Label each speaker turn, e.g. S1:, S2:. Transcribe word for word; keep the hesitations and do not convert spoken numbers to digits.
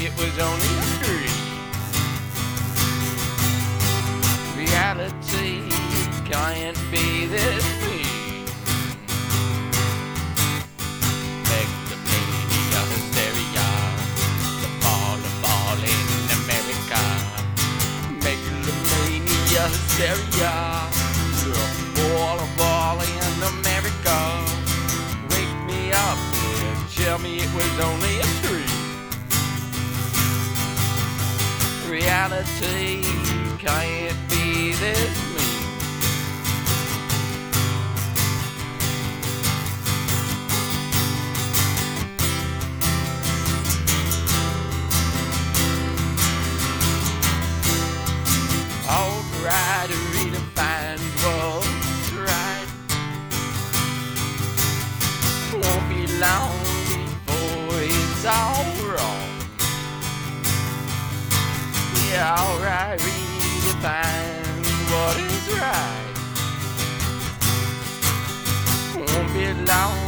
S1: it was only a dream. Reality can't be this mean. Megalomania, hysteria, the fall of all in America. Megalomania, hysteria, the fall of all in America. Wake me up and tell me it was only a dream. Reality can't be this mean. Alright, redefine what's right. Won't be long before it's all wrong. Yeah, alright, redefine what is right. Won't be long